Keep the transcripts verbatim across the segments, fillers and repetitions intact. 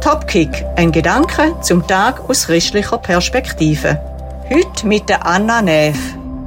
Topkick, ein Gedanke zum Tag aus christlicher Perspektive. Heute mit der Anna Neff.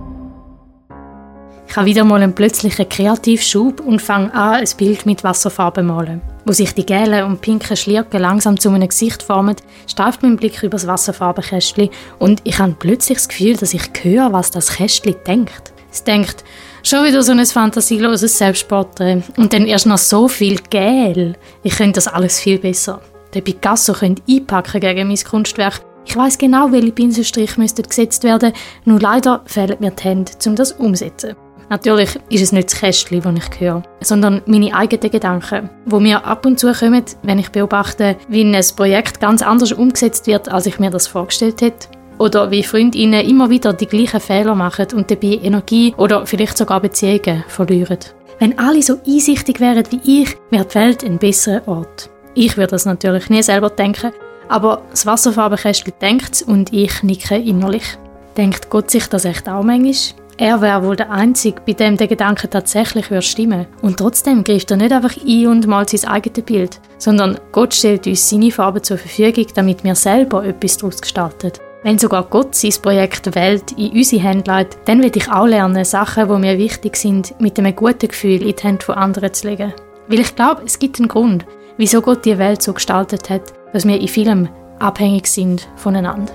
Ich habe wieder mal einen plötzlichen Kreativschub und fange an, ein Bild mit Wasserfarben zu malen. Wo sich die gelben und pinken Schlierken langsam zu einem Gesicht formen, streift mein Blick über das Wasserfarbenkästchen und ich habe plötzlich das Gefühl, dass ich höre, was das Kästchen denkt. Es denkt, schon wieder so ein fantasieloses Selbstporträt und dann erst noch so viel Gel. Ich könnte das alles viel besser. Der Picasso könnte einpacken gegen mein Kunstwerk. Ich weiss genau, welche Pinselstriche müssten gesetzt werden, nur leider fehlen mir die Hände, um das umzusetzen. Natürlich ist es nicht das Kästchen, das ich höre, sondern meine eigenen Gedanken, die mir ab und zu kommen, wenn ich beobachte, wie ein Projekt ganz anders umgesetzt wird, als ich mir das vorgestellt hätte. Oder wie Freundinnen immer wieder die gleichen Fehler machen und dabei Energie oder vielleicht sogar Beziehungen verlieren. Wenn alle so einsichtig wären wie ich, wäre die Welt ein besserer Ort. Ich würde das natürlich nie selber denken, aber das Wasserfarbenkästchen denkt und ich nicke innerlich. Denkt Gott sich das echt auch manchmal? Er wäre wohl der Einzige, bei dem der Gedanke tatsächlich würde stimmen. Und trotzdem greift er nicht einfach ein und malt sein eigenes Bild, sondern Gott stellt uns seine Farben zur Verfügung, damit wir selber etwas daraus gestalten. Wenn sogar Gott sein Projekt Welt in unsere Hände legt, dann will ich auch lernen, Sachen, die mir wichtig sind, mit einem guten Gefühl in die Hände von anderen zu legen. Weil ich glaube, es gibt einen Grund, wieso Gott die Welt so gestaltet hat, dass wir in vielem abhängig sind voneinander.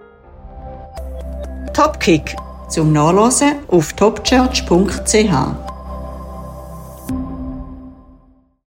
Topkick zum Nachlesen auf topchurch punkt c h.